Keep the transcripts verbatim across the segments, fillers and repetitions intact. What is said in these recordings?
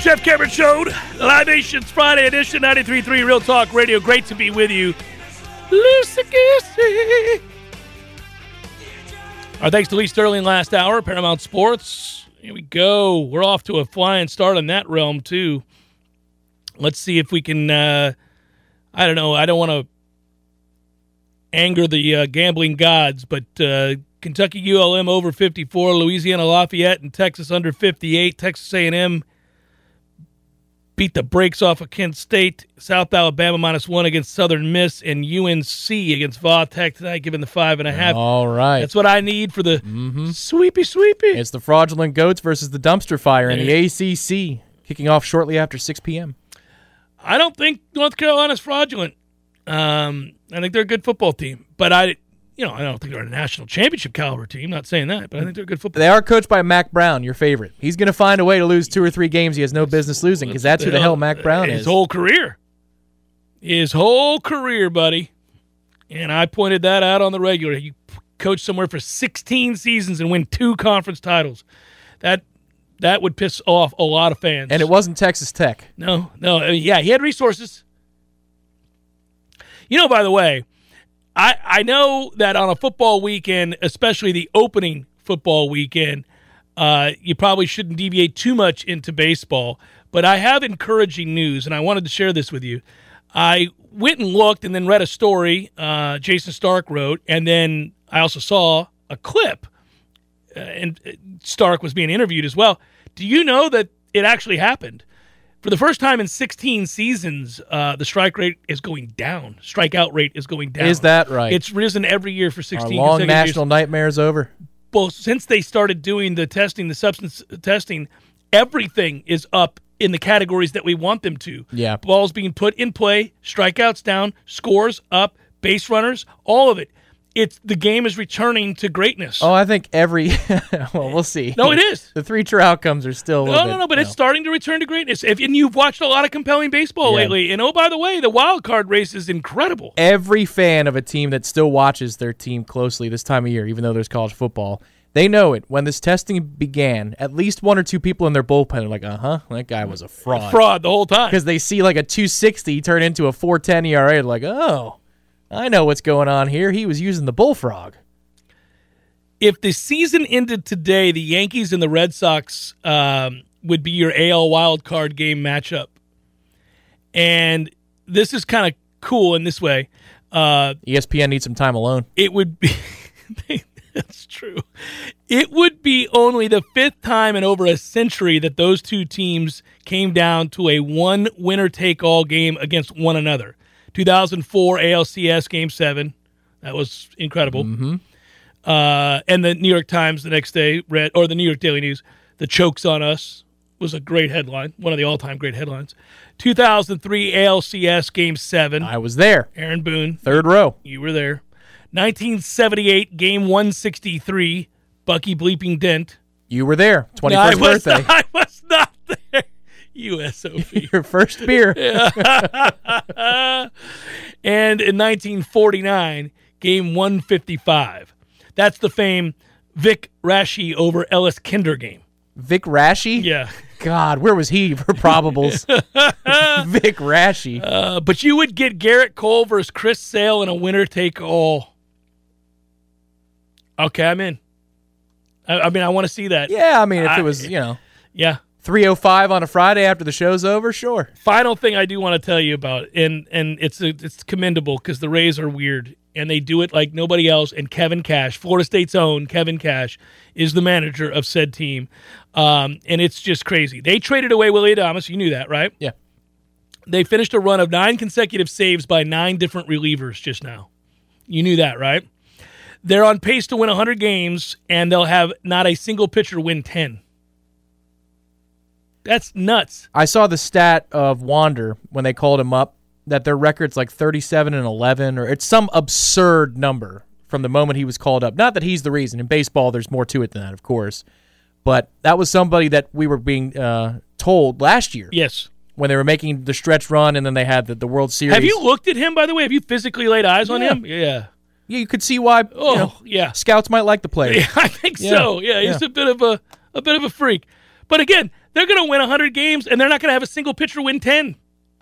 Jeff Cameron Show, Live Nation's Friday edition, ninety-three point three Real Talk Radio. Great to be with you. Loosey-goosey. Our thanks to Lee Sterling last hour, Paramount Sports. Here we go. We're off to a flying start in that realm, too. Let's see if we can, uh, I don't know, I don't want to anger the uh, gambling gods, but uh, Kentucky U L M over fifty-four, Louisiana Lafayette and Texas under fifty-eight, Texas A and M beat the brakes off of Kent State, South Alabama minus one against Southern Miss, and U N C against Va Tech tonight, giving the five and a half. All right. That's what I need for the mm-hmm. sweepy sweepy. It's the Fraudulent Goats versus the Dumpster Fire in the A C C, kicking off shortly after six p.m. I don't think North Carolina's fraudulent. Um, I think they're a good football team, but I, you know, I don't think they're a national championship caliber team. Not saying that, but I think they're a good football. They are coached by Mac Brown, your favorite. He's going to find a way to lose two or three games he has no business losing because that's who the hell Mac Brown is. His whole career, his whole career, buddy. And I pointed that out on the regular. You coach somewhere for sixteen seasons and win two conference titles. That that would piss off a lot of fans. And it wasn't Texas Tech. No, no. I mean, yeah, he had resources. You know, by the way, I, I know that on a football weekend, especially the opening football weekend, uh, you probably shouldn't deviate too much into baseball. But I have encouraging news, and I wanted to share this with you. I went and looked and then read a story uh, Jason Stark wrote, and then I also saw a clip, uh, and Stark was being interviewed as well. Do you know that it actually happened? For the first time in sixteen seasons, uh, the strike rate is going down. Strikeout rate is going down. Is that right? It's risen every year for sixteen Our long consecutive national years. nightmare's over. Well, since they started doing the testing, the substance testing, everything is up in the categories that we want them to. Yeah. Balls being put in play, strikeouts down, scores up, base runners, all of it. It's the game is returning to greatness. Oh, I think every – well, we'll see. No, it is. The three true outcomes are still a No, little no, bit, no, but you it's know. starting to return to greatness. If, and you've watched a lot of compelling baseball Yeah. lately. And, oh, by the way, the wild card race is incredible. Every fan of a team that still watches their team closely this time of year, even though there's college football, they know it. When this testing began, at least one or two people in their bullpen are like, uh-huh, that guy was a fraud. Fraud the whole time. Because they see like a two sixty turn into a four ten E R A. They're like, oh, I know what's going on here. He was using the bullfrog. If the season ended today, the Yankees and the Red Sox um, would be your A L wild card game matchup. And this is kind of cool in this way. Uh, E S P N needs some time alone. It would be that's true. It would be only the fifth time in over a century that those two teams came down to a one winner-take-all game against one another. two thousand four A L C S Game seven. That was incredible. Mm-hmm. Uh, and the New York Times the next day read, or the New York Daily News, "The Choke's on Us" was a great headline, one of the all-time great headlines. two thousand three A L C S Game seven. I was there. Aaron Boone. Third row. You were there. nineteen seventy-eight Game one sixty-three, Bucky Bleeping Dent. You were there. No, twenty-first I was birthday. Not, I was not there. U S O P. Your first beer. And in nineteen forty-nine, Game one fifty-five. That's the famed Vic Raschi over Ellis Kinder game. Vic Raschi? Yeah. God, where was he for probables? Vic Raschi. Uh, but you would get Garrett Cole versus Chris Sale in a winner-take-all. Okay, I'm in. I, I mean, I want to see that. Yeah, I mean, if I, it was, you know, yeah, three oh five on a Friday after the show's over, sure. Final thing I do want to tell you about, and and it's a, it's commendable because the Rays are weird, and they do it like nobody else, and Kevin Cash, Florida State's own Kevin Cash, is the manager of said team, um, and it's just crazy. They traded away Willie Adames. You knew that, right? Yeah. They finished a run of nine consecutive saves by nine different relievers just now. You knew that, right? They're on pace to win one hundred games, and they'll have not a single pitcher win ten. That's nuts. I saw the stat of Wander when they called him up that their record's like thirty-seven and eleven, or it's some absurd number from the moment he was called up. Not that he's the reason. In baseball, there's more to it than that, of course. But that was somebody that we were being uh, told last year. Yes. When they were making the stretch run and then they had the, the World Series. Have you looked at him, by the way? Have you physically laid eyes on Yeah. him? Yeah. Yeah, you could see why Oh, you know, yeah. scouts might like the player. Yeah, I think Yeah. so. Yeah, he's Yeah. a bit of a a bit of a freak. But again, They're going to win one hundred games, and they're not going to have a single pitcher win ten.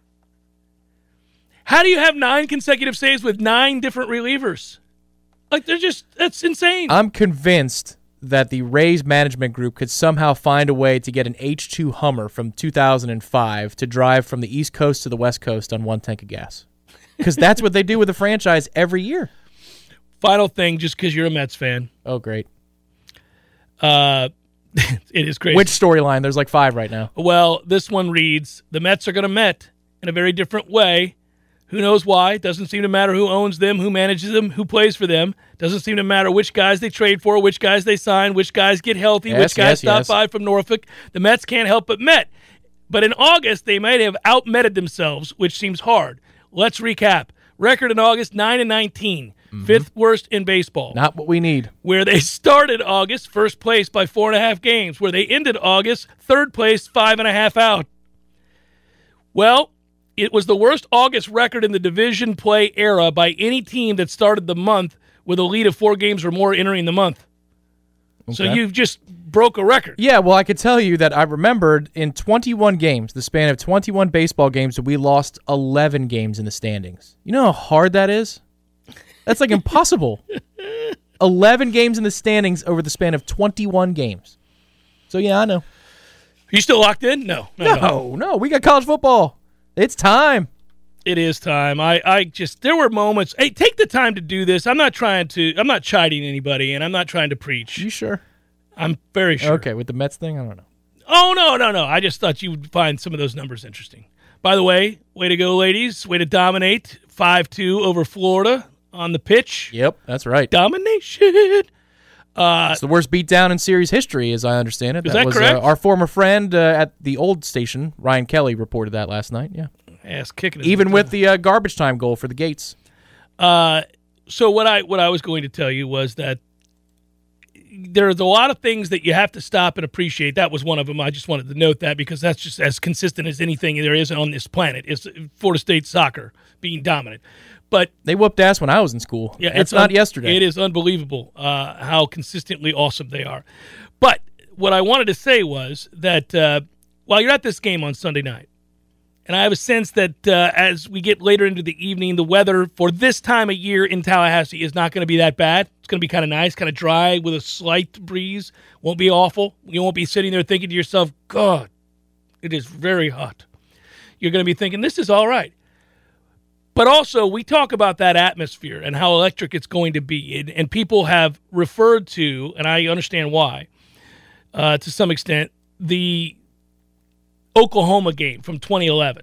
How do you have nine consecutive saves with nine different relievers? Like, they're just, that's insane. I'm convinced that the Rays management group could somehow find a way to get an H two Hummer from two thousand five to drive from the East Coast to the West Coast on one tank of gas. Because that's what they do with the franchise every year. Final thing, just because you're a Mets fan. Oh, great. Uh, it is crazy. Which storyline? There's like five right now. Well, this one reads, the Mets are going to Met in a very different way. Who knows why? Doesn't seem to matter who owns them, who manages them, who plays for them. Doesn't seem to matter which guys they trade for, which guys they sign, which guys get healthy, yes, which guys yes, stop yes. by from Norfolk. The Mets can't help but Met. But in August, they might have out-Metted themselves, which seems hard. Let's recap. Record in August, nine and nineteen. Mm-hmm. Fifth worst in baseball. Not what we need. Where they started August, first place by four and a half games. Where they ended August, third place, five and a half out. Well, it was the worst August record in the division play era by any team that started the month with a lead of four games or more entering the month. Okay. So you've just broke a record. Yeah, well, I could tell you that I remembered in twenty-one games, the span of twenty-one baseball games, that we lost eleven games in the standings. You know how hard that is? That's like impossible. eleven games in the standings over the span of twenty-one games. So, yeah, I know. Are you still locked in? No. No, no, no. We got college football. It's time. It is time. I, I just, there were moments. Hey, take the time to do this. I'm not trying to, I'm not chiding anybody, and I'm not trying to preach. You sure? I'm very sure. Okay, with the Mets thing, I don't know. Oh, no, no, no. I just thought you would find some of those numbers interesting. By the way, way to go, ladies. Way to dominate. five two over Florida on the pitch. Yep, that's right. Domination. Uh, it's the worst beatdown in series history, as I understand it. Is that, that was, correct? Uh, our former friend uh, at the old station, Ryan Kelly, reported that last night. Yeah, ass kicking. Even with the uh, garbage time goal for the Gates. Uh, so what I what I was going to tell you was that there's a lot of things that you have to stop and appreciate. That was one of them. I just wanted to note that because that's just as consistent as anything there is on this planet. Is Florida State soccer being dominant. But they whooped ass when I was in school. Yeah, it's, it's not un- yesterday. It is unbelievable uh, how consistently awesome they are. But what I wanted to say was that uh, while you're at this game on Sunday night, and I have a sense that uh, as we get later into the evening, the weather for this time of year in Tallahassee is not going to be that bad. It's going to be kind of nice, kind of dry with a slight breeze. Won't be awful. You won't be sitting there thinking to yourself, God, it is very hot. You're going to be thinking, this is all right. But also, we talk about that atmosphere and how electric it's going to be. And, and people have referred to, and I understand why, uh, to some extent, the Oklahoma game from twenty eleven.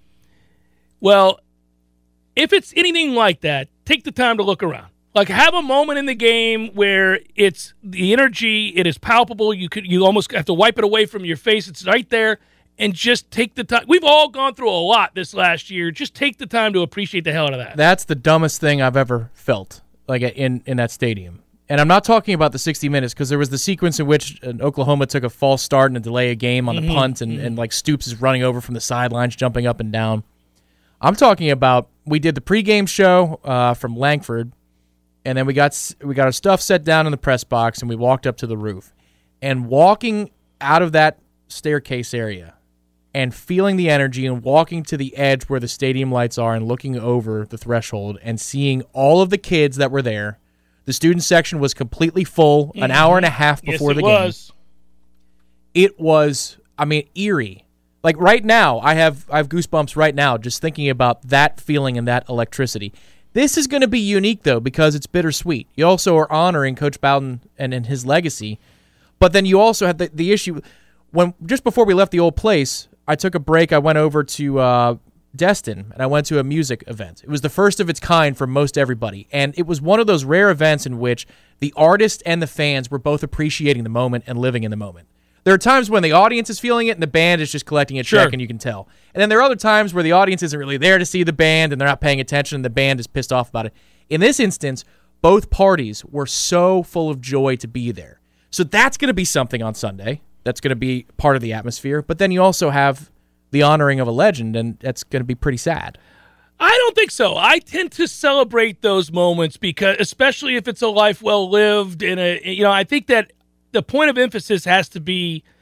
Well, if it's anything like that, take the time to look around. Like, have a moment in the game where it's the energy, it is palpable. You could, you almost have to wipe it away from your face. It's right there. And just take the time. We've all gone through a lot this last year. Just take the time to appreciate the hell out of that. That's the dumbest thing I've ever felt, like in, in that stadium. And I'm not talking about the sixty minutes because there was the sequence in which Oklahoma took a false start and a delay a game on the mm-hmm. punt, and, mm-hmm. and like Stoops is running over from the sidelines, jumping up and down. I'm talking about we did the pregame show uh, from Langford, and then we got we got our stuff set down in the press box, and we walked up to the roof. And walking out of that staircase area and feeling the energy and walking to the edge where the stadium lights are and looking over the threshold and seeing all of the kids that were there. The student section was completely full mm-hmm. an hour and a half before yes, the it game. Was. It was, I mean, eerie. Like right now, I have I have goosebumps right now just thinking about that feeling and that electricity. This is going to be unique, though, because it's bittersweet. You also are honoring Coach Bowden and, and his legacy. But then you also had the, the issue, when just before we left the old place, I took a break. I went over to uh, Destin, and I went to a music event. It was the first of its kind for most everybody, and it was one of those rare events in which the artist and the fans were both appreciating the moment and living in the moment. There are times when the audience is feeling it and the band is just collecting a check, sure. and you can tell. And then there are other times where the audience isn't really there to see the band, and they're not paying attention, and the band is pissed off about it. In this instance, both parties were so full of joy to be there. So that's going to be something on Sunday. That's going to be part of the atmosphere. But then you also have the honoring of a legend, and that's going to be pretty sad. I don't think so. I tend to celebrate those moments because, especially if it's a life well lived, and a, you know, I think that the point of emphasis has to be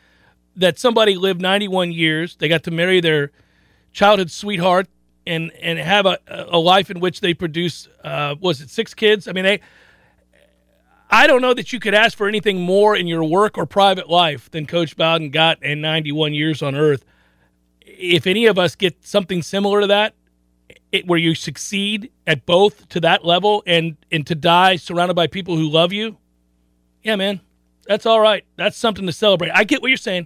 that somebody lived ninety-one years. They got to marry their childhood sweetheart and and have a, a life in which they produce, uh, was it six kids? I mean, they. I don't know that you could ask for anything more in your work or private life than Coach Bowden got in ninety-one years on earth. If any of us get something similar to that, it, where you succeed at both to that level and, and to die surrounded by people who love you, yeah, man, that's all right. That's something to celebrate. I get what you're saying.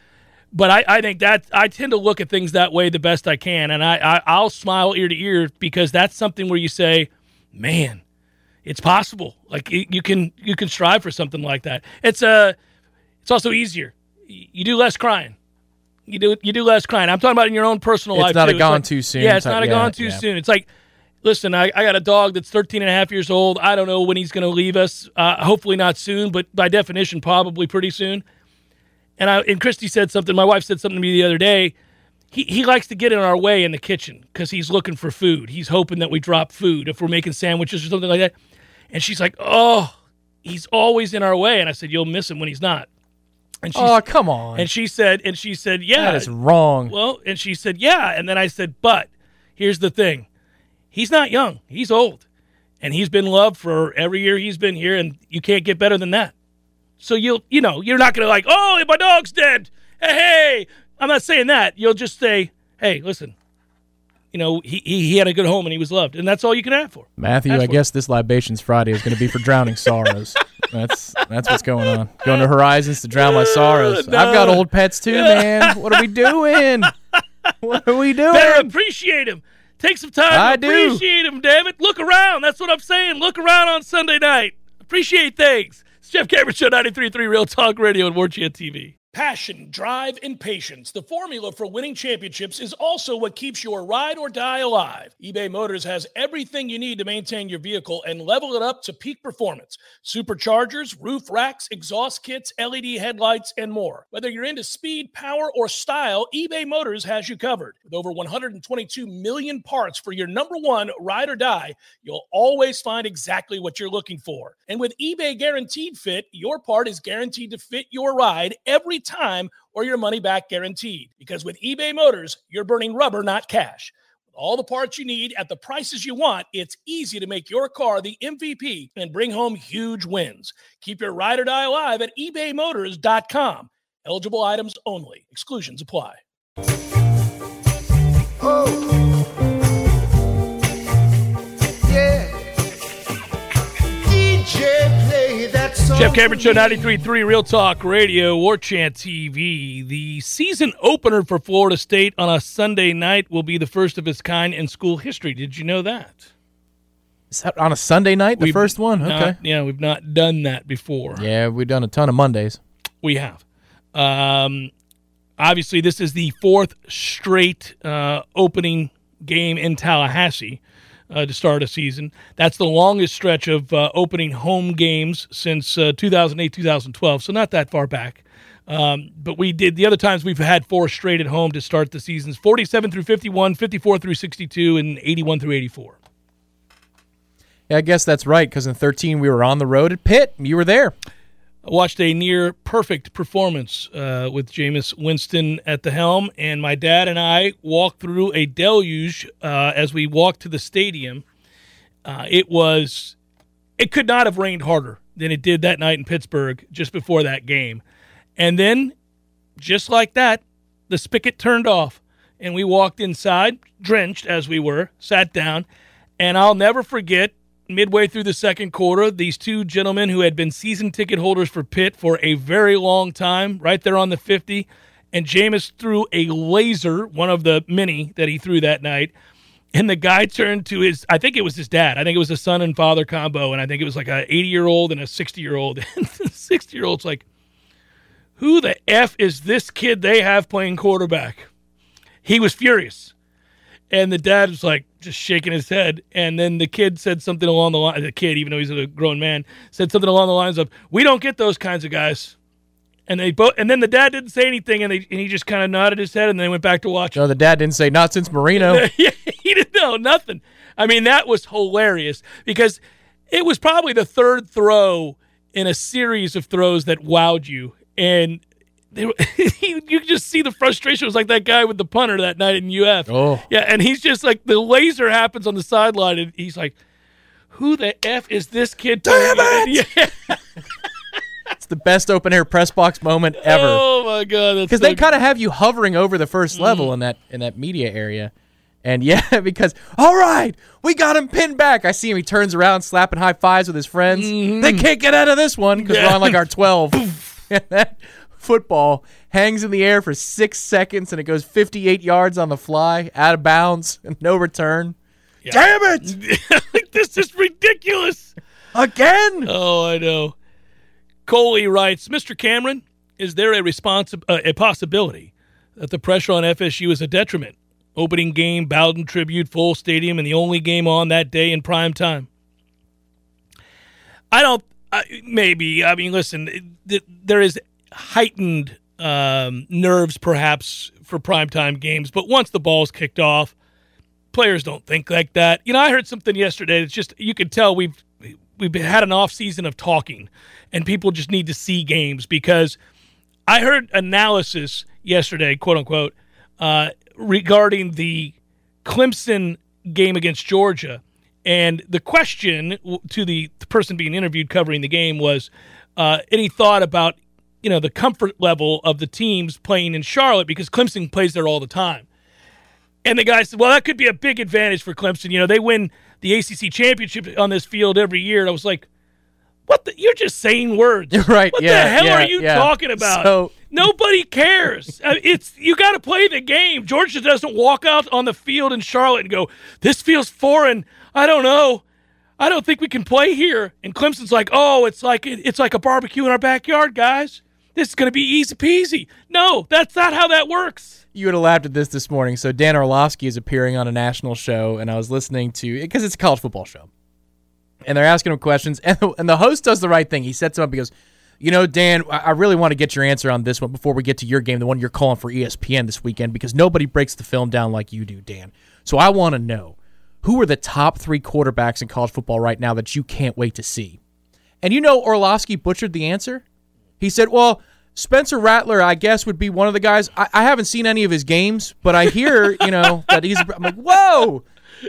But I, I think that I tend to look at things that way the best I can, and I, I, I'll smile ear to ear because that's something where you say, man, it's possible. Like you can you can strive for something like that. It's uh, it's also easier. You do less crying. You do you do less crying. I'm talking about in your own personal it's life, not too. a gone like, too soon. Yeah, it's type, not a yeah, gone too yeah. soon. It's like, listen, I, I got a dog that's thirteen and a half years old. I don't know when he's going to leave us. Uh, hopefully not soon, but by definition, probably pretty soon. And I and Christy said something. My wife said something to me the other day. He he likes to get in our way in the kitchen because he's looking for food. He's hoping that we drop food if we're making sandwiches or something like that. And she's like, "Oh, he's always in our way." And I said, "You'll miss him when he's not." And she, oh, come on. And she said, and she said, "Yeah, that is wrong." Well, and she said, "Yeah." And then I said, "But here's the thing: he's not young. He's old, and he's been loved for every year he's been here, and you can't get better than that." So you'll, you know, you're not going to like, oh, my dog's dead. Hey, hey, I'm not saying that. You'll just say, hey, listen, you know, he he, he had a good home and he was loved, and that's all you can ask for. Matthew, ask I for. guess this Libations Friday is going to be for drowning sorrows. That's that's what's going on. Going to Horizons to drown my sorrows. No. I've got old pets too, man. What are we doing? What are we doing? Better appreciate him. Take some time I to do. appreciate him, damn it. Look around. That's what I'm saying. Look around on Sunday night. Appreciate things. It's Jeff Cameron Show, ninety-three point three Real Talk Radio and War Chant T V. Passion, drive, and patience. The formula for winning championships is also what keeps your ride or die alive. eBay Motors has everything you need to maintain your vehicle and level it up to peak performance. Superchargers, roof racks, exhaust kits, L E D headlights, and more. Whether you're into speed, power, or style, eBay Motors has you covered. With over one hundred twenty-two million parts for your number one ride or die, you'll always find exactly what you're looking for. And with eBay Guaranteed Fit, your part is guaranteed to fit your ride every time or your money back guaranteed. Because with eBay Motors, you're burning rubber, not cash. With all the parts you need at the prices you want, it's easy to make your car the M V P and bring home huge wins. Keep your ride or die alive at ebay motors dot com. Eligible items only. Exclusions apply. Oh. Yeah. D J play that song. Jeff Cameron Show, ninety-three point three Real Talk Radio, War Chant T V. The season opener for Florida State on a Sunday night will be the first of its kind in school history. Did you know that? Is that on a Sunday night, the We've first one? not- Okay. yeah, we've not done that before. Yeah, we've done a ton of Mondays. We have. Um, obviously, this is the fourth straight uh, opening game in Tallahassee uh, to start a season. That's the longest stretch of uh, opening home games since uh, two thousand eight, two thousand twelve, so not that far back. Um, but we did the other times we've had four straight at home to start the seasons: forty-seven through fifty-one, fifty-four through sixty-two, and eighty-one through eighty-four. Yeah, I guess that's right, because in thirteen we were on the road at Pitt. You were there. I watched a near perfect performance uh, with Jameis Winston at the helm, and my dad and I walked through a deluge uh, as we walked to the stadium. Uh, it was, it could not have rained harder than it did that night in Pittsburgh just before that game. And then, just like that, the spigot turned off, and we walked inside, drenched as we were, sat down, and I'll never forget, midway through the second quarter, these two gentlemen who had been season ticket holders for Pitt for a very long time, right there on the fifty, and Jameis threw a laser, one of the many that he threw that night, and the guy turned to his, I think it was his dad, I think it was a son and father combo, and I think it was like an eighty-year-old and a sixty-year-old, and the sixty-year-old's like, who the F is this kid they have playing quarterback? He was furious. And the dad was like just shaking his head. And then the kid said something along the line, the kid, even though he's a grown man, said something along the lines of, we don't get those kinds of guys. And they both, and then the dad didn't say anything, and, they, and he just kind of nodded his head, and then went back to watching. No, the dad didn't say, not since Marino. Yeah, he didn't know nothing. I mean, that was hilarious because it was probably the third throw in a series of throws that wowed you. And they were, you could just see the frustration. It was like that guy with the punter that night in U F. Oh. Yeah, and he's just like, the laser happens on the sideline, and he's like, who the F is this kid? Damn it! Yeah. It's the best open air press box moment ever. Oh, my God. Because so they kind of have you hovering over the first level mm. in that in that media area. And, yeah, because, all right, we got him pinned back. I see him. He turns around, slapping high fives with his friends. Mm-hmm. They can't get out of this one because yeah. we're on, like, our twelve. And that football hangs in the air for six seconds, and it goes fifty-eight yards on the fly, out of bounds, and no return. Yeah. Damn it! This is ridiculous. Again? Oh, I know. Coley writes, Mister Cameron, is there a, responsi- uh, a possibility that the pressure on F S U is a detriment? Opening game, Bowden Tribute, full stadium, and the only game on that day in prime time. I don't, uh, maybe. I mean, listen, th- there is heightened um, nerves perhaps for primetime games, but once the ball's kicked off, players don't think like that. You know, I heard something yesterday. It's just, you can tell we've we've had an off season of talking, and people just need to see games, because I heard analysis yesterday, quote unquote, uh, regarding the Clemson game against Georgia. And the question to the, the person being interviewed covering the game was uh, any thought about, you know, the comfort level of the teams playing in Charlotte, because Clemson plays there all the time. And the guy said, well, that could be a big advantage for Clemson. You know, they win the A C C championship on this field every year. And I was like, what the, you're just saying words. Right. What yeah, the hell yeah, are you yeah. talking about? So, nobody cares. I mean, it's you got to play the game. Georgia doesn't walk out on the field in Charlotte and go, this feels foreign. I don't know. I don't think we can play here. And Clemson's like, oh, it's like it's like a barbecue in our backyard, guys. This is going to be easy peasy. No, that's not how that works. You would have laughed at this this morning. So Dan Orlovsky is appearing on a national show, and I was listening to, because it's a college football show, and they're asking him questions, and the, and the host does the right thing. He sets him up. He goes, you know, Dan, I really want to get your answer on this one before we get to your game, the one you're calling for E S P N this weekend, because nobody breaks the film down like you do, Dan. So I want to know, who are the top three quarterbacks in college football right now that you can't wait to see? And you know Orlovsky butchered the answer? He said, well, Spencer Rattler, I guess, would be one of the guys. I, I haven't seen any of his games, but I hear, you know, that he's – I'm like, whoa,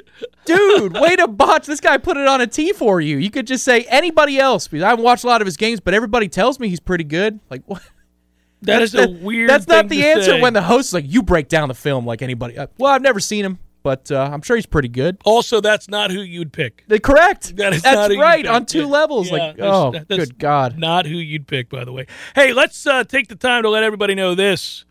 dude, way to botch. This guy put it on a tee for you. You could just say anybody else, because I haven't watched a lot of his games, but everybody tells me he's pretty good. Like, what? That that's is a the, weird That's thing not the to answer say. When the host is like, you break down the film like anybody. Uh, well, I've never seen him, but uh, I'm sure he's pretty good. Also, that's not who you'd pick. The, correct. That is that's not who right, you'd pick. on two Yeah. levels. Yeah, like, that's- oh, that's good God. Not who you'd pick, by the way. Hey, let's uh, take the time to let everybody know this.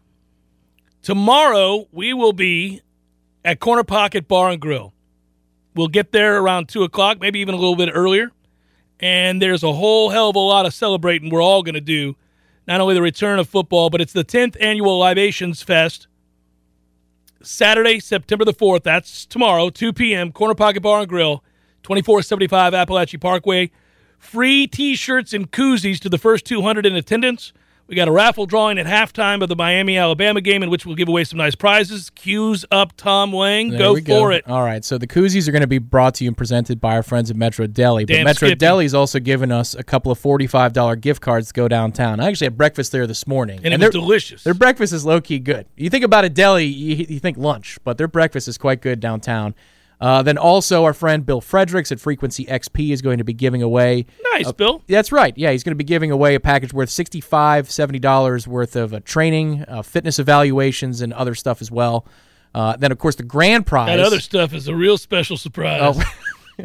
Tomorrow, we will be at Corner Pocket Bar and Grill. We'll get there around two o'clock, maybe even a little bit earlier. And there's a whole hell of a lot of celebrating we're all going to do. Not only the return of football, but it's the tenth Annual Libations Fest. Saturday, September the fourth. That's tomorrow, two p.m., Corner Pocket Bar and Grill, twenty-four seventy-five Appalachian Parkway. Free T-shirts and koozies to the first two hundred in attendance. We got a raffle drawing at halftime of the Miami-Alabama game, in which we'll give away some nice prizes. Cues up, Tom Lang. There Go we for go. it. All right, so the koozies are going to be brought to you and presented by our friends at Metro Deli. But Damn Metro Skippy. Deli is also giving us a couple of forty-five dollars gift cards to go downtown. I actually had breakfast there this morning. And, and it was their- delicious. Their breakfast is low-key good. You think about a deli, you, you think lunch, but their breakfast is quite good downtown. Uh, then also our friend Bill Fredericks at Frequency X P is going to be giving away. Nice, uh, Bill. That's right. Yeah, he's going to be giving away a package worth sixty-five dollars, seventy dollars worth of uh, training, uh, fitness evaluations, and other stuff as well. Uh, then, of course, the grand prize. That other stuff is a real special surprise. Oh.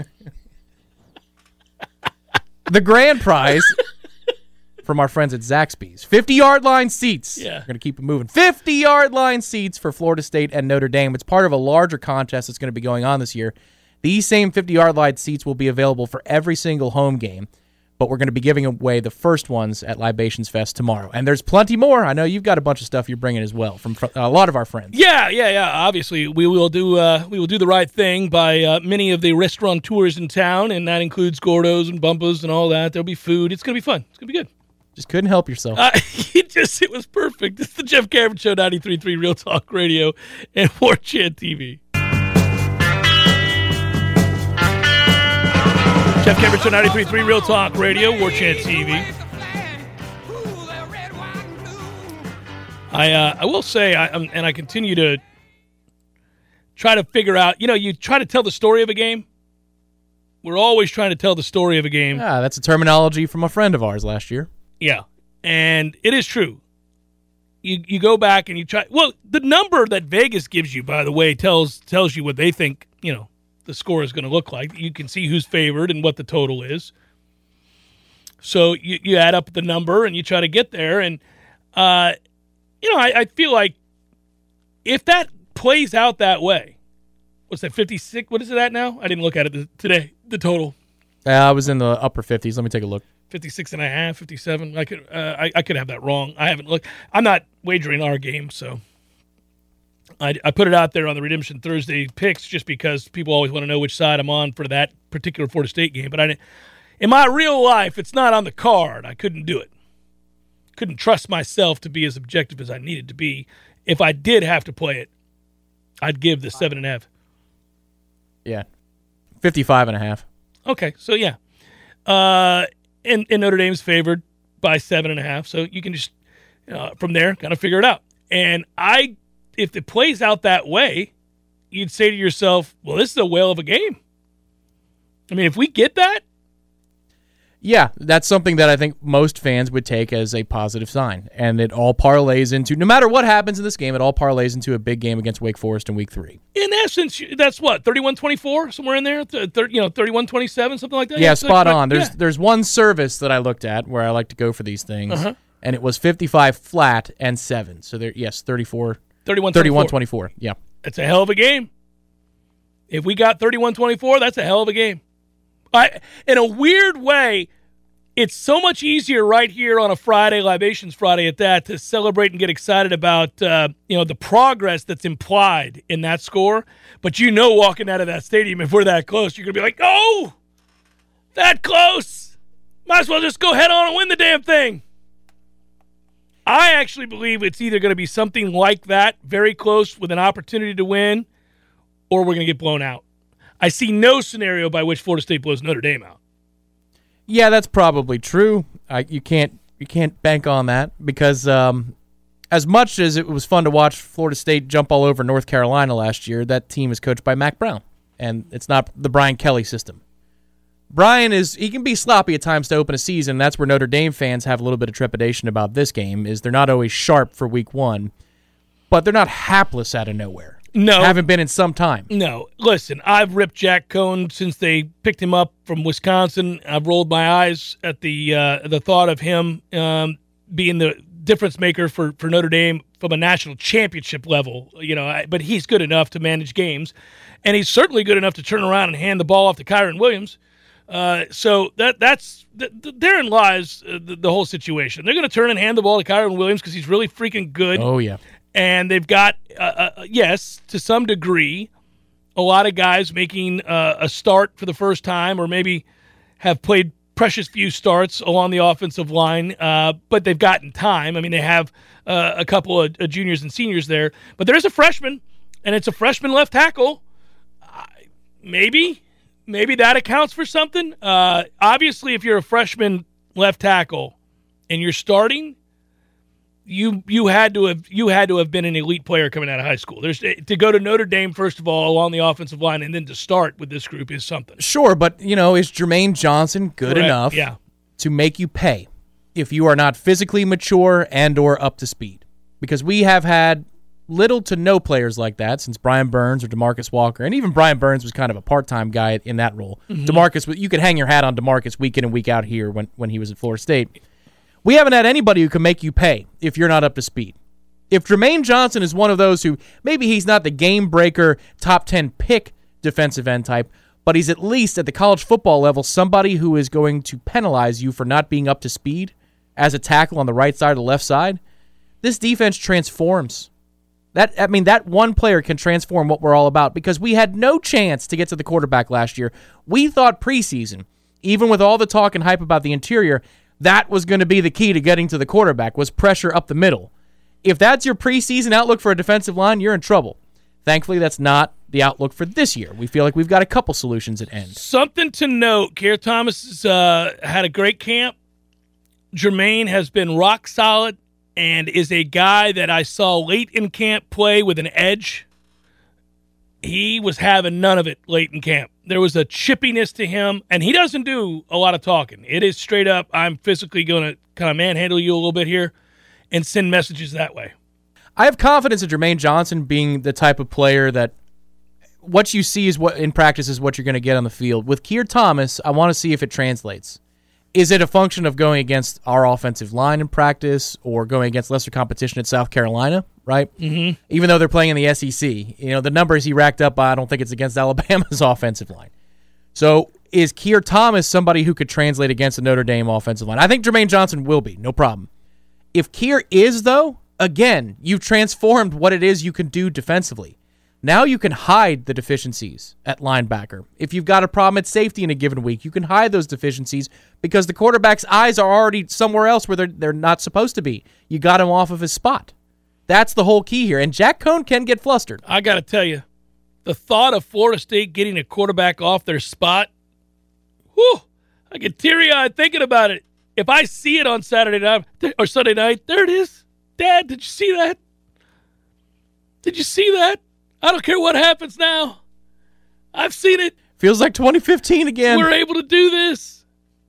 The grand prize from our friends at Zaxby's. fifty-yard line seats. Yeah. We're going to keep it moving. fifty-yard line seats for Florida State and Notre Dame. It's part of a larger contest that's going to be going on this year. These same fifty-yard line seats will be available for every single home game, but we're going to be giving away the first ones at Libations Fest tomorrow. And there's plenty more. I know you've got a bunch of stuff you're bringing as well from fr- a lot of our friends. Yeah, yeah, yeah. Obviously, we will do uh, we will do the right thing by uh, many of the restaurateurs in town, and that includes Gordo's and Bumpus and all that. There'll be food. It's going to be fun. It's going to be good. Just couldn't help yourself. Uh, it just it was perfect. It's the Jeff Cameron Show, ninety-three point three Real Talk Radio and War Chant T V. Jeff Cameron Show, ninety-three point three Real Talk Radio, War Chant T V. I uh, I will say, I, um, and I continue to try to figure out, you know, you try to tell the story of a game. We're always trying to tell the story of a game. Yeah, that's a terminology from a friend of ours last year. Yeah, and it is true. You you go back and you try. Well, the number that Vegas gives you, by the way, tells tells you what they think, you know, the score is going to look like. You can see who's favored and what the total is. So you, you add up the number and you try to get there. And, uh, you know, I, I feel like if that plays out that way, what's that, fifty-six? What is it at now? I didn't look at it today, the total. Uh, I was in the upper fifties. Let me take a look. fifty-six and a half, fifty-seven. I could, uh, I, I could have that wrong. I haven't looked. I'm not wagering our game, so I, I put it out there on the Redemption Thursday picks just because people always want to know which side I'm on for that particular Florida State game. But I didn't. In my real life, it's not on the card. I couldn't do it. Couldn't trust myself to be as objective as I needed to be. If I did have to play it, I'd give the seven and a half. Yeah, fifty-five and a half. Okay, so yeah, uh, and, and Notre Dame's favored by seven and a half. So you can just uh, from there kind of figure it out. And I, if it plays out that way, you'd say to yourself, "Well, this is a whale of a game." I mean, if we get that. Yeah, that's something that I think most fans would take as a positive sign. And it all parlays into, no matter what happens in this game, it all parlays into a big game against Wake Forest in week three. In essence, that's what, thirty-one twenty-four, somewhere in there? thirty, you know, thirty-one twenty-seven, something like that? Yeah, yeah spot like, on. There's yeah. there's one service that I looked at where I like to go for these things, uh-huh. and it was fifty-five flat and seven. So there, yes, thirty-four. thirty-one twenty-four, yeah. That's a hell of a game. If we got thirty-one twenty-four, that's a hell of a game. I, in a weird way, it's so much easier right here on a Friday, Libations Friday at that, to celebrate and get excited about uh, you know the progress that's implied in that score. But you know walking out of that stadium, if we're that close, you're going to be like, oh, that close. Might as well just go head on and win the damn thing. I actually believe it's either going to be something like that, very close with an opportunity to win, or we're going to get blown out. I see no scenario by which Florida State blows Notre Dame out. Yeah, that's probably true. I, you can't you can't bank on that because um, as much as it was fun to watch Florida State jump all over North Carolina last year, that team is coached by Mac Brown, and it's not the Brian Kelly system. Brian is he can be sloppy at times to open a season. That's where Notre Dame fans have a little bit of trepidation about this game. Is they're not always sharp for week one, but they're not hapless out of nowhere. No. Haven't been in some time. No. Listen, I've ripped Jack Cohn since they picked him up from Wisconsin. I've rolled my eyes at the uh, the thought of him um, being the difference maker for, for Notre Dame from a national championship level. You know, I, but he's good enough to manage games, and he's certainly good enough to turn around and hand the ball off to Kyron Williams. Uh, so that that's th- th- therein lies uh, the, the whole situation. They're going to turn and hand the ball to Kyron Williams because he's really freaking good. Oh, yeah. And they've got, uh, uh, yes, to some degree, a lot of guys making uh, a start for the first time or maybe have played precious few starts along the offensive line, uh, but they've gotten time. I mean, they have uh, a couple of uh, juniors and seniors there. But there's a freshman, and it's a freshman left tackle. Uh, maybe, maybe that accounts for something. Uh, obviously, if you're a freshman left tackle and you're starting, You you had to have you had to have been an elite player coming out of high school. There's to go to Notre Dame first of all along the offensive line and then to start with this group is something. Sure, but you know, is Jermaine Johnson good Correct. enough yeah. to make you pay if you are not physically mature and or up to speed? Because we have had little to no players like that since Brian Burns or DeMarcus Walker, and even Brian Burns was kind of a part-time guy in that role. Mm-hmm. DeMarcus, you could hang your hat on DeMarcus week in and week out here when when he was at Florida State. We haven't had anybody who can make you pay if you're not up to speed. If Jermaine Johnson is one of those who, maybe he's not the game-breaker, top ten pick defensive end type, but he's at least at the college football level somebody who is going to penalize you for not being up to speed as a tackle on the right side or the left side, this defense transforms. That I mean, that one player can transform what we're all about because we had no chance to get to the quarterback last year. We thought preseason, even with all the talk and hype about the interior, that was going to be the key to getting to the quarterback, was pressure up the middle. If that's your preseason outlook for a defensive line, you're in trouble. Thankfully, that's not the outlook for this year. We feel like we've got a couple solutions at end. Something to note, Keir Thomas has uh, had a great camp. Jermaine has been rock solid, and is a guy that I saw late in camp play with an edge. He was having none of it late in camp. There was a chippiness to him, and he doesn't do a lot of talking. It is straight up, I'm physically going to kind of manhandle you a little bit here and send messages that way. I have confidence in Jermaine Johnson being the type of player that what you see is what in practice is what you're going to get on the field. With Keir Thomas, I want to see if it translates. Is it a function of going against our offensive line in practice or going against lesser competition at South Carolina, right? Mm-hmm. Even though they're playing in the S E C. You know, the numbers he racked up, I don't think it's against Alabama's offensive line. So is Keir Thomas somebody who could translate against the Notre Dame offensive line? I think Jermaine Johnson will be, no problem. If Keir is, though, again, you've transformed what it is you can do defensively. Now you can hide the deficiencies at linebacker. If you've got a problem at safety in a given week, you can hide those deficiencies because the quarterback's eyes are already somewhere else where they're, they're not supposed to be. You got him off of his spot. That's the whole key here. And Jack Cohn can get flustered. I got to tell you, the thought of Florida State getting a quarterback off their spot, whew, I get teary-eyed thinking about it. If I see it on Saturday night or Sunday night, there it is. Dad, did you see that? Did you see that? I don't care what happens now. I've seen it. Feels like twenty fifteen again. We're able to do this.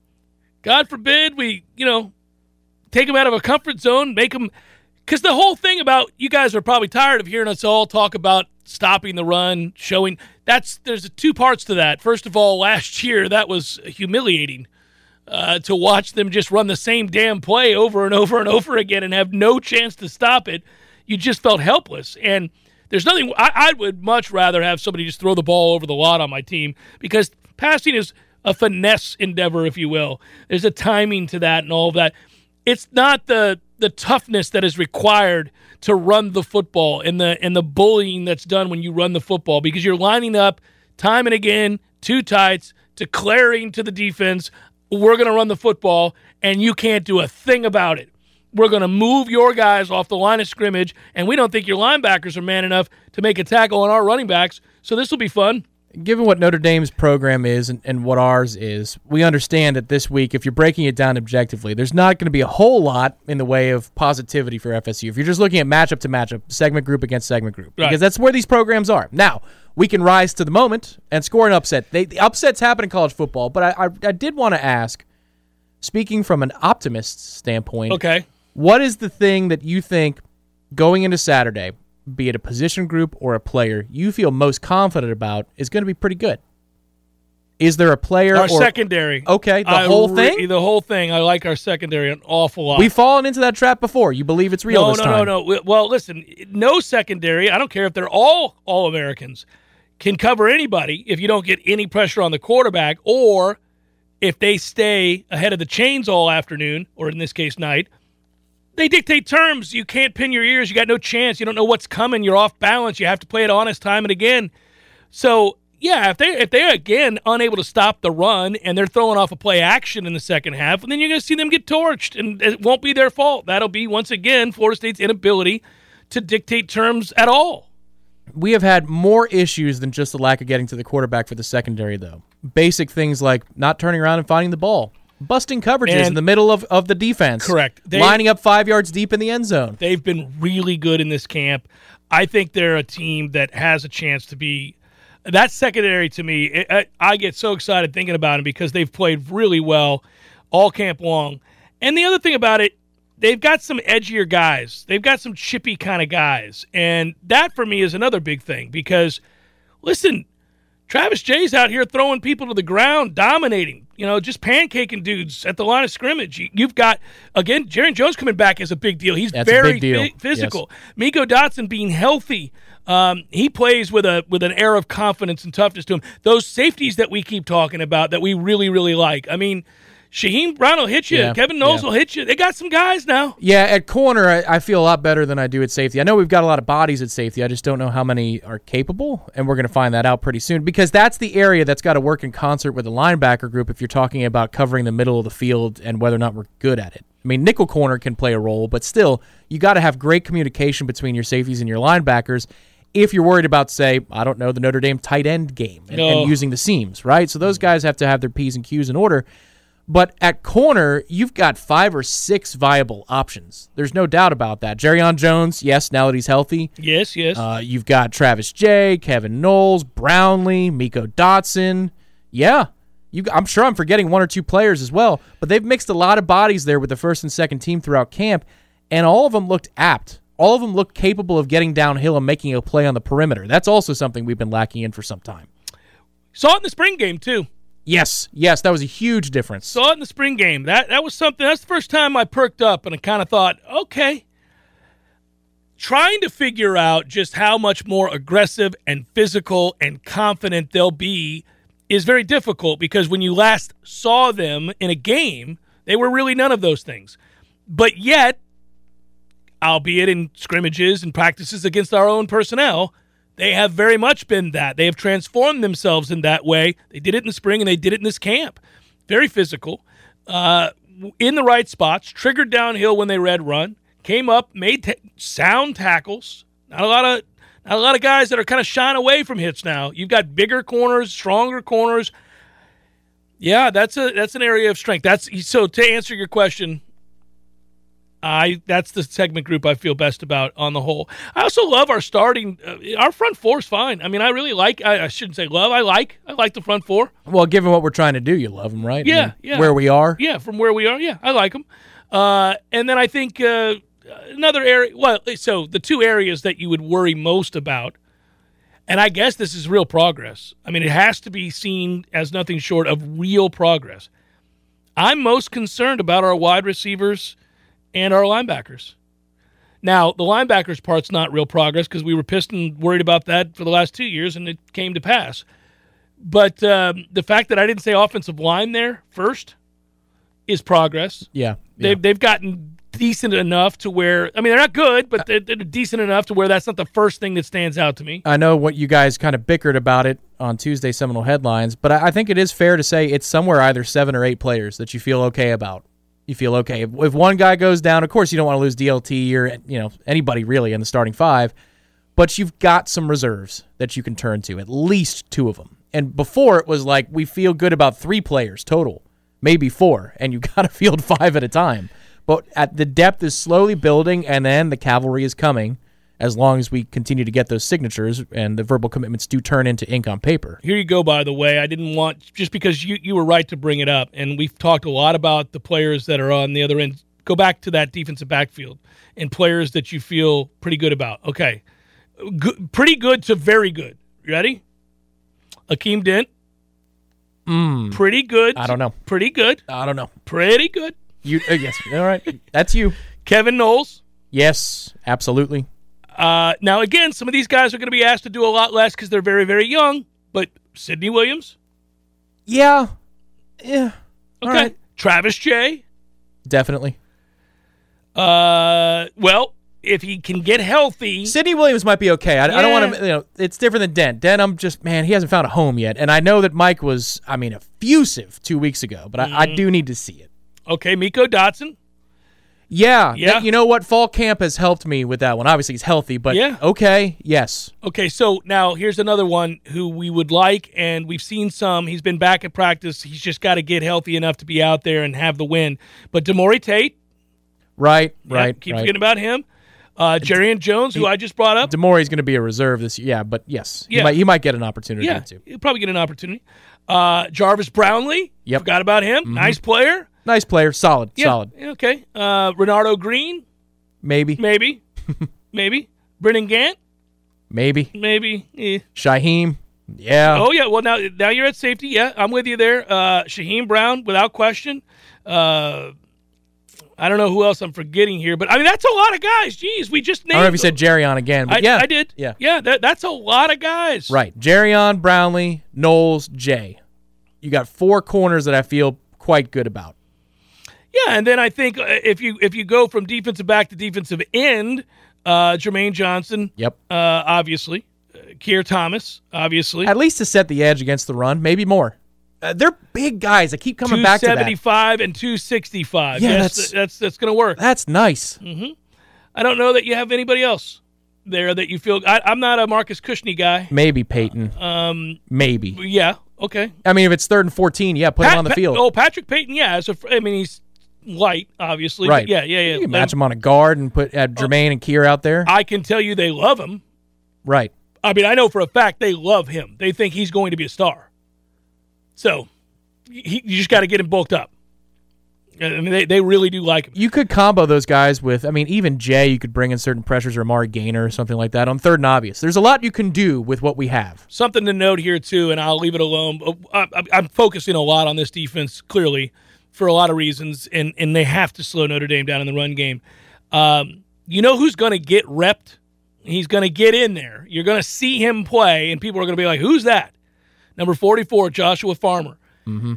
God forbid we, you know, take them out of a comfort zone, make them – because the whole thing about – you guys are probably tired of hearing us all talk about stopping the run, showing – that's there's two parts to that. First of all, last year that was humiliating uh, to watch them just run the same damn play over and over and over again and have no chance to stop it. You just felt helpless. And – There's nothing I, I would much rather have somebody just throw the ball over the lot on my team because passing is a finesse endeavor, if you will. There's a timing to that and all of that. It's not the the toughness that is required to run the football and the and the bullying that's done when you run the football because you're lining up time and again, two tights, declaring to the defense, we're going to run the football, and you can't do a thing about it. We're going to move your guys off the line of scrimmage, and we don't think your linebackers are man enough to make a tackle on our running backs, so this will be fun. Given what Notre Dame's program is and, and what ours is, we understand that this week, if you're breaking it down objectively, there's not going to be a whole lot in the way of positivity for F S U. If you're just looking at matchup to matchup, segment group against segment group, right. Because that's where these programs are. Now, we can rise to the moment and score an upset. They, the upsets happen in college football, but I, I, I did want to ask, speaking from an optimist's standpoint, okay. What is the thing that you think going into Saturday, be it a position group or a player, you feel most confident about is going to be pretty good? Is there a player? Our or, secondary. Okay, the I whole re- thing? The whole thing. I like our secondary an awful lot. We've fallen into that trap before. You believe it's real no, this no, time? No, no, no. Well, listen, no secondary. I don't care if they're all All-Americans. Can cover anybody if you don't get any pressure on the quarterback or if they stay ahead of the chains all afternoon, or in this case, night. They dictate terms. You can't pin your ears. You got no chance. You don't know what's coming. You're off balance. You have to play it honest time and again. So, yeah, if, they, if they're, again, unable to stop the run and they're throwing off a play action in the second half, then you're going to see them get torched, and it won't be their fault. That'll be, once again, Florida State's inability to dictate terms at all. We have had more issues than just the lack of getting to the quarterback for the secondary, though. Basic things like not turning around and finding the ball. Busting coverages and in the middle of, of the defense. Correct. They, lining up five yards deep in the end zone. They've been really good in this camp. I think they're a team that has a chance to be – that secondary to me, it, I, I get so excited thinking about them because they've played really well all camp long. And the other thing about it, they've got some edgier guys. They've got some chippy kind of guys. And that for me is another big thing because, listen, Travis Jay's out here throwing people to the ground, dominating, you know, just pancaking dudes at the line of scrimmage. You've got, again, Jaron Jones coming back is a big deal. He's That's very a big deal. F- physical. Yes. Miko Dotson being healthy. Um, he plays with a with an air of confidence and toughness to him. Those safeties that we keep talking about that we really, really like. I mean, Shaheem Brown will hit you. Yeah, Kevin Knowles yeah. will hit you. They got some guys now. Yeah, at corner, I, I feel a lot better than I do at safety. I know we've got a lot of bodies at safety. I just don't know how many are capable, and we're going to find that out pretty soon because that's the area that's got to work in concert with the linebacker group if you're talking about covering the middle of the field and whether or not we're good at it. I mean, nickel corner can play a role, but still, you got to have great communication between your safeties and your linebackers if you're worried about, say, I don't know, the Notre Dame tight end game and, no. and using the seams, right? So those guys have to have their P's and Q's in order. But at corner, you've got five or six viable options. There's no doubt about that. Jerrion Jones, yes, now that he's healthy. Yes, yes. Uh, you've got Travis Jay, Kevin Knowles, Brownlee, Miko Dotson. Yeah, you, I'm sure I'm forgetting one or two players as well. But they've mixed a lot of bodies there with the first and second team throughout camp, and all of them looked apt. All of them looked capable of getting downhill and making a play on the perimeter. That's also something we've been lacking in for some time. Saw it in the spring game, too. Yes, yes, that was a huge difference. Saw it in the spring game. That that was something. That's the first time I perked up and I kind of thought, okay. Trying to figure out just how much more aggressive and physical and confident they'll be is very difficult because when you last saw them in a game, they were really none of those things. But yet, albeit in scrimmages and practices against our own personnel, they have very much been that. They have transformed themselves in that way. They did it in the spring, and they did it in this camp. Very physical, uh, in the right spots, triggered downhill when they read run, came up, made t- sound tackles. Not a lot of not a lot of guys that are kind of shying away from hits now. You've got bigger corners, stronger corners. Yeah, that's a that's an area of strength. That's so to answer your question. I that's the segment group I feel best about on the whole. I also love our starting. Uh, our front four is fine. I mean, I really like. I, I shouldn't say love. I like. I like the front four. Well, given what we're trying to do, you love them, right? Yeah, I mean, yeah. Where we are. Yeah, from where we are. Yeah, I like them. Uh, and then I think uh, another area. Well, so the two areas that you would worry most about, and I guess this is real progress. I mean, it has to be seen as nothing short of real progress. I'm most concerned about our wide receivers and our linebackers. Now, the linebackers part's not real progress because we were pissed and worried about that for the last two years, and it came to pass. But um, the fact that I didn't say offensive line there first is progress. Yeah. yeah. They've, they've gotten decent enough to where, I mean, they're not good, but they're, they're decent enough to where that's not the first thing that stands out to me. I know what you guys kind of bickered about it on Tuesday Seminole Headlines, but I, I think it is fair to say it's somewhere either seven or eight players that you feel okay about. You feel okay. If, if one guy goes down, of course you don't want to lose D L T or you know anybody really in the starting five, but you've got some reserves that you can turn to, at least two of them. And before it was like we feel good about three players total, maybe four, and you got to field five at a time. But at the depth is slowly building, and then the cavalry is coming as long as we continue to get those signatures and the verbal commitments do turn into ink on paper. Here you go, by the way. I didn't want, just because you, you were right to bring it up, and we've talked a lot about the players that are on the other end. Go back to that defensive backfield and players that you feel pretty good about. Okay. Good, pretty good to very good. You ready? Akeem Dent. Mm, pretty good. I don't know. Pretty good. I don't know. Pretty good. You uh, yes. All right. That's you. Kevin Knowles. Yes, absolutely. Uh, now, again, some of these guys are going to be asked to do a lot less because they're very, very young. But Sidney Williams? Yeah. Yeah. Okay. All right. Travis Jay? Definitely. Uh, well, if he can get healthy. Sidney Williams might be okay. I, Yeah. I don't want to, you know, it's different than Dent. Dent, I'm just, man, he hasn't found a home yet. And I know that Mike was, I mean, effusive two weeks ago, but I, I do need to see it. Okay, Miko Dotson? Yeah. Yeah. That- you know what? Fall camp has helped me with that one. Obviously, he's healthy, but Yeah. okay, yes. Okay, so now here's another one who we would like, and we've seen some. He's been back at practice. He's just got to get healthy enough to be out there and have the win. But Demore Tate, Right, yeah, right, keep right. forgetting about him. Uh, Jerrion Jones, who I just brought up. Demore's going to be a reserve this year, yeah, but yes. Yeah. He, might, he might get an opportunity Yeah, too. he'll probably get an opportunity. Uh, Jarvis Brownlee, Yep. forgot about him. Nice player. Nice player, solid, Yeah, solid. okay. Uh, Renardo Green, Maybe, maybe. maybe. Brennan Gant, maybe. maybe. Eh. Shaheem, yeah. Oh, yeah. Well, now now you're at safety. Yeah, I'm with you there. Uh, Shaheem Brown, without question. Uh, I don't know who else I'm forgetting here, but I mean, that's a lot of guys. Jeez, we just named I don't know if you said Jerrion again, but I, yeah. I did. Yeah. Yeah, that, that's a lot of guys. Right. Jerrion, Brownlee, Knowles, Jay. You got four corners that I feel quite good about. Yeah, and then I think uh, if you if you go from defensive back to defensive end, uh, Jermaine Johnson, Yep. uh, obviously. Uh, Keir Thomas, obviously. At least to set the edge against the run, maybe more. Uh, they're big guys. I keep coming back to two that. seventy-five and two sixty-five. Yeah, yes, that's- that's that's, that's going to work. That's nice. I don't know that you have anybody else there that you feel. I, I'm not a Marcus Cushney guy. Maybe Peyton. Um, Maybe. yeah, Okay. I mean, if it's third and fourteen, yeah, put Pat, him on the Pat- field. Oh, Patrick Payton, yeah. As a, I mean, he's light, obviously. Right. But yeah, yeah, yeah. You can match him on a guard and put add Jermaine and Keir out there. I can tell you they love him. Right. I mean, I know for a fact they love him. They think he's going to be a star. So he, you just got to get him bulked up. I mean, they, they really do like him. You could combo those guys with, I mean, even Jay, you could bring in certain pressures, or Amari Gaynor or something like that on third and obvious. There's a lot you can do with what we have. Something to note here, too, and I'll leave it alone. I, I, I'm focusing a lot on this defense, clearly, for a lot of reasons, and, and they have to slow Notre Dame down in the run game. Um, you know who's going to get repped? He's going to get in there. You're going to see him play, and people are going to be like, who's that? Number forty-four, Joshua Farmer. Mm-hmm.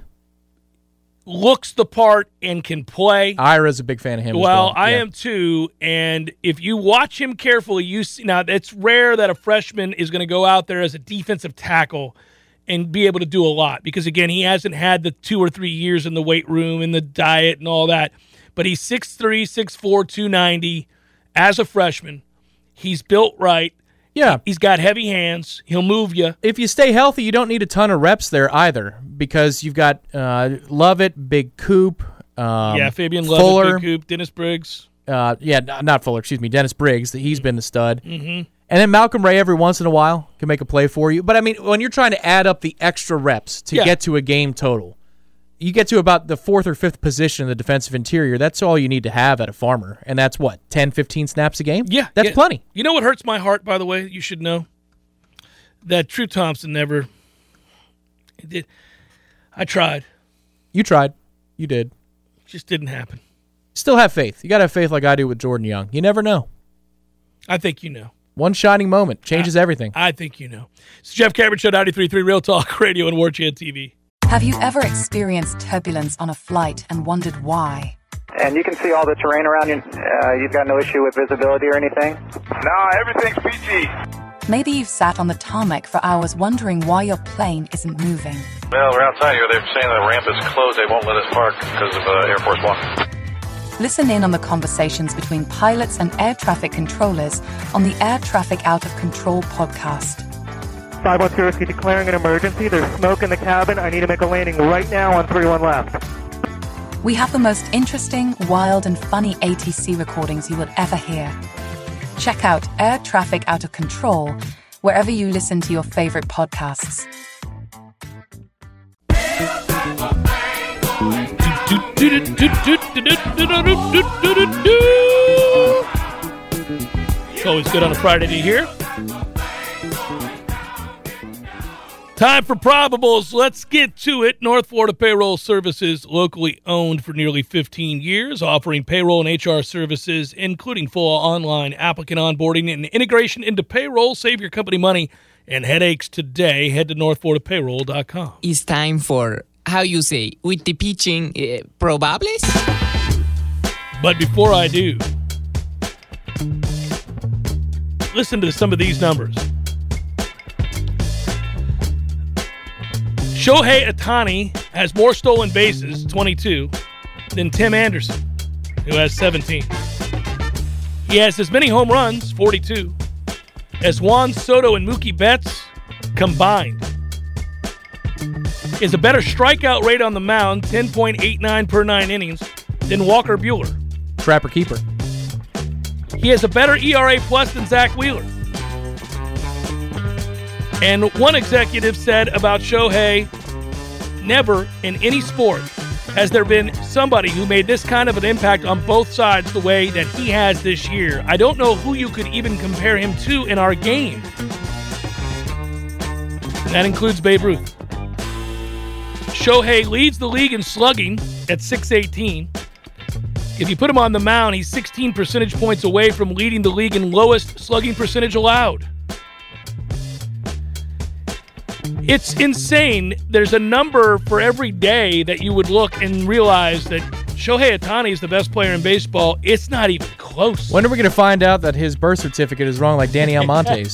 Looks the part and can play. Ira's a big fan of him Well, as well. I Yeah. am too, and if you watch him carefully, you see now it's rare that a freshman is going to go out there as a defensive tackle and be able to do a lot because, again, he hasn't had the two or three years in the weight room and the diet and all that. But he's six three, six four, two ninety as a freshman. He's built right. Yeah. He's got heavy hands. He'll move you. If you stay healthy, you don't need a ton of reps there either because you've got uh, Lovett, Big Coop, um, yeah, Fabian Fuller, Lovett, Big Coop, Dennis Briggs. Uh, yeah, n- not Fuller, excuse me, Dennis Briggs. He's been the stud. Mm-hmm. And then Malcolm Ray every once in a while can make a play for you. But, I mean, when you're trying to add up the extra reps to Yeah. get to a game total, you get to about the fourth or fifth position in the defensive interior. That's all you need to have at a Farmer. And that's what, ten, fifteen snaps a game? Yeah. That's yeah. plenty. You know what hurts my heart, by the way, you should know? That True Thompson never did. I tried. You tried. You did. Just didn't happen. Still have faith. You got to have faith like I do with Jordan Young. You never know. I think you know. One shining moment changes I, everything. I think you know. It's Jeff Cameron Show, ninety-three point three Real Talk Radio and War Chant T V. Have you ever experienced turbulence on a flight and wondered why? And you can see all the terrain around you. Uh, you've got no issue with visibility or anything? No, everything's peachy. Maybe you've sat on the tarmac for hours wondering why your plane isn't moving. Well, we're outside here. They're saying the ramp is closed. They won't let us park because of uh, Air Force One. Listen in on the conversations between pilots and air traffic controllers on the Air Traffic Out of Control podcast. five one two Whiskey declaring an emergency. There's smoke in the cabin. I need to make a landing right now on three one left. We have the most interesting, wild, and funny A T C recordings you will ever hear. Check out Air Traffic Out of Control wherever you listen to your favorite podcasts. It's always good on a Friday to hear. Time for probables. Let's get to it. North Florida Payroll Services, locally owned for nearly fifteen years, offering payroll and H R services, including full online applicant onboarding and integration into payroll. Save your company money and headaches today. Head to north florida payroll dot com. It's time for, how you say, with the pitching, uh, probables? But before I do, listen to some of these numbers. Shohei Ohtani has more stolen bases, twenty-two, than Tim Anderson, who has seventeen. He has as many home runs, forty-two, as Juan Soto and Mookie Betts combined. He has a better strikeout rate on the mound, ten point eight nine per nine innings, than Walker Buehler. Trapper keeper. He has a better E R A plus than Zach Wheeler. And one executive said about Shohei, never in any sport has there been somebody who made this kind of an impact on both sides the way that he has this year. I don't know who you could even compare him to in our game. And that includes Babe Ruth. Shohei leads the league in slugging at six eighteen. If you put him on the mound, he's sixteen percentage points away from leading the league in lowest slugging percentage allowed. It's insane. There's a number for every day that you would look and realize that Shohei Ohtani is the best player in baseball. It's not even close. When are we going to find out that his birth certificate is wrong like Danny Almonte's?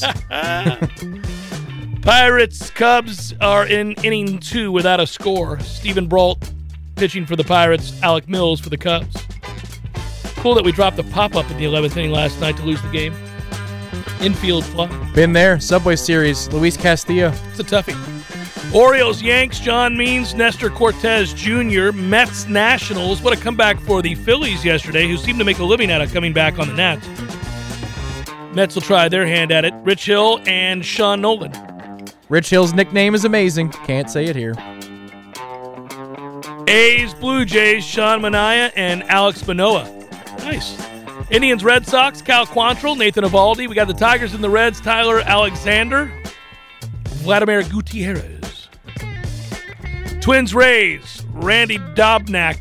Pirates, Cubs are in inning two without a score. Stephen Brault pitching for the Pirates, Alec Mills for the Cubs. Cool that we dropped the pop-up in the eleventh inning last night to lose the game. Infield fly. Been there. Subway Series. Luis Castillo. It's a toughie. Orioles, Yanks, John Means, Nestor Cortez Junior Mets, Nationals. What a comeback for the Phillies yesterday, who seemed to make a living out of coming back on the Nats. Mets will try their hand at it. Rich Hill and Sean Nolan. Rich Hill's nickname is amazing. Can't say it here. A's, Blue Jays, Sean Manaea and Alex Manoah. Nice. Indians, Red Sox, Cal Quantrill, Nathan Eovaldi. We got the Tigers and the Reds, Tyler Alexander, Vladimir Gutierrez. Twins, Rays, Randy Dobnak.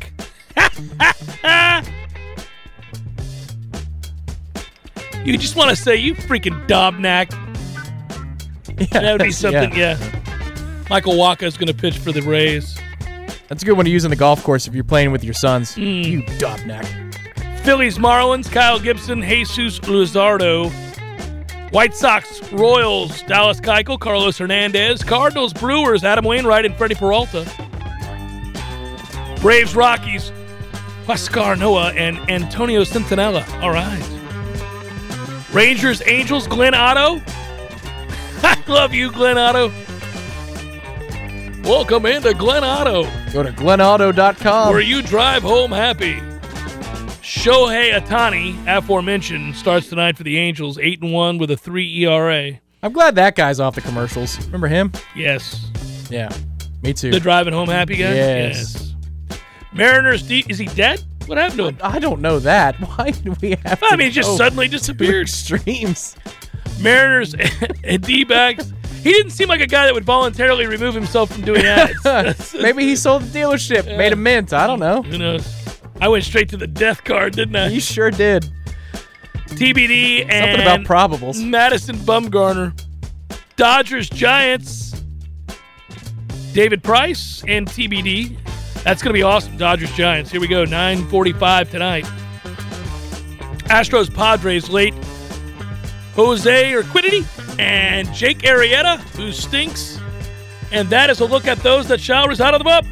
You just want to say, you freaking Dobnak. Yeah, That would be something, yeah. yeah. Michael Wacha is going to pitch for the Rays. That's a good one to use on the golf course if you're playing with your sons. Mm. You Dobnak. Phillies, Marlins, Kyle Gibson, Jesus Luzardo. White Sox, Royals, Dallas Keuchel, Carlos Hernandez. Cardinals, Brewers, Adam Wainwright and Freddie Peralta. Braves, Rockies, Huascar Noah and Antonio Centinela. All right. Rangers, Angels, Glenn Otto. I love you, Glenn Otto. Welcome into Glenn Otto, Go to glen auto dot com. where you drive home happy. Shohei Ohtani, aforementioned, starts tonight for the Angels, eight and one with a three E R A. I'm glad that guy's off the commercials. Remember him? Yes. Yeah, me too. The driving home happy guy? Yes. Yes. Mariners, D- is he dead? What happened to him? I don't know that. Why do we have I to mean, he just go suddenly to disappeared. extremes? Mariners and D-backs. He didn't seem like a guy that would voluntarily remove himself from doing ads. Maybe he sold the dealership, Yeah. made a mint. I don't know. Who knows? I went straight to the death card, didn't I? You sure did. T B D and Something about probables. Madison Bumgarner. Dodgers, Giants. David Price and T B D. That's going to be awesome. Dodgers, Giants. Here we go. nine forty-five tonight. Astros, Padres late. Jose Urquidy and Jake Arrieta, who stinks. And that is a look at those that shall reside on the bump.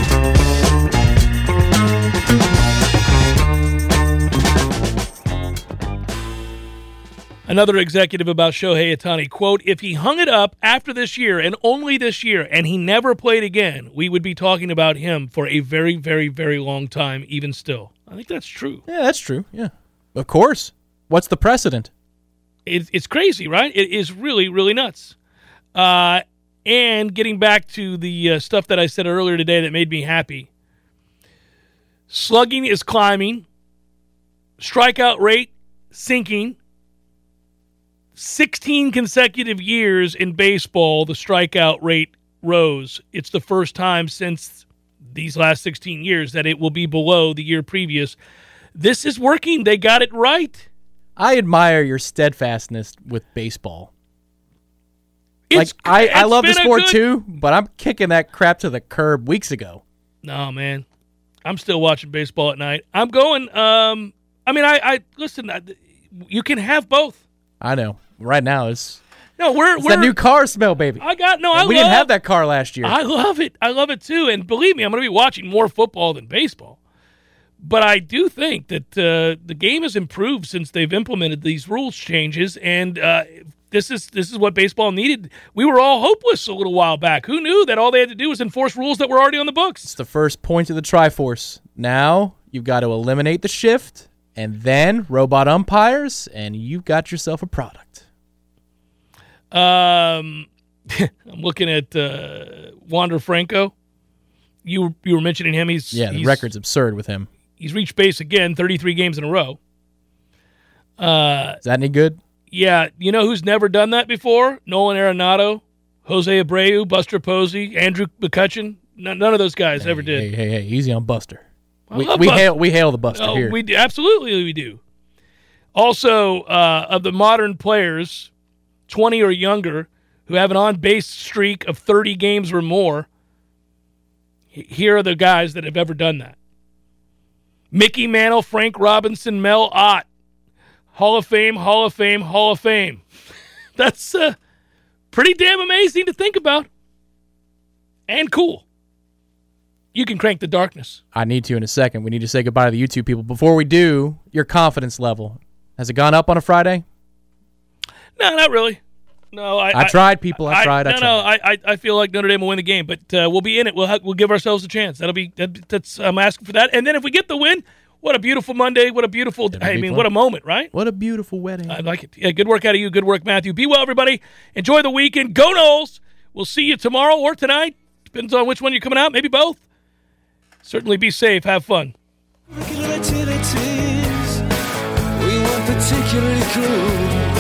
Another executive about Shohei Ohtani, quote, if he hung it up after this year and only this year and he never played again, we would be talking about him for a very, very, very long time, even still. I think that's true. Yeah, that's true. Yeah. Of course. What's the precedent? It, it's crazy, right? It is really, really nuts. Uh, and getting back to the uh, stuff that I said earlier today that made me happy. Slugging is climbing. Strikeout rate sinking. sixteen consecutive years in baseball, the strikeout rate rose. It's the first time since these last sixteen years that it will be below the year previous. This is working. They got it right. I admire your steadfastness with baseball. It's, like I, I it's love the been a sport good- too, but I'm kicking that crap to the curb weeks ago. No, man. I'm still watching baseball at night. I'm going, um, I mean, I, I listen, I, you can have both. I know. Right now it's, No, we're, it's we're that new car smell, baby. I got, no, I we love, didn't have that car last year. I love it. I love it too. And believe me, I'm going to be watching more football than baseball. But I do think that uh, the game has improved since they've implemented these rules changes, and uh, this is this is what baseball needed. We were all hopeless a little while back. Who knew that all they had to do was enforce rules that were already on the books? It's the first point of the Triforce. Now you've got to eliminate the shift, and then robot umpires, and you've got yourself a product. Um, I'm looking at uh, Wander Franco. You you were mentioning him. He's Yeah, the he's, record's absurd with him. He's reached base again, thirty-three games in a row. Uh, Is that any good? yeah, you know who's never done that before? Nolan Arenado, Jose Abreu, Buster Posey, Andrew McCutcheon. None, none of those guys Hey, ever did. Hey, hey, hey, easy on Buster. I We, love we Buster. hail we hail the Buster Oh, here. we do. Absolutely we do. Also, uh, of the modern players, twenty or younger, who have an on-base streak of thirty games or more, here are the guys that have ever done that. Mickey Mantle, Frank Robinson, Mel Ott. Hall of Fame, Hall of Fame, Hall of Fame. That's uh, pretty damn amazing to think about. And cool. You can crank the darkness. I need to in a second. We need to say goodbye to the YouTube people. Before we do, your confidence level. Has it gone up on a Friday? No, not really. No, I, I tried, people. I tried. I no, tried. no, I, I, I feel like Notre Dame will win the game, but uh, we'll be in it. We'll ha- we'll give ourselves a chance. That'll be that, that's I'm asking for that. And then if we get the win, what a beautiful Monday! What a beautiful. It'll I be mean, fun. what a moment, right? What a beautiful wedding. I like it. Yeah, good work out of you. Good work, Matthew. Be well, everybody. Enjoy the weekend. Go Noles. We'll see you tomorrow or tonight. Depends on which one you're coming out. Maybe both. Certainly be safe. Have fun. Particular activities we weren't particularly cool.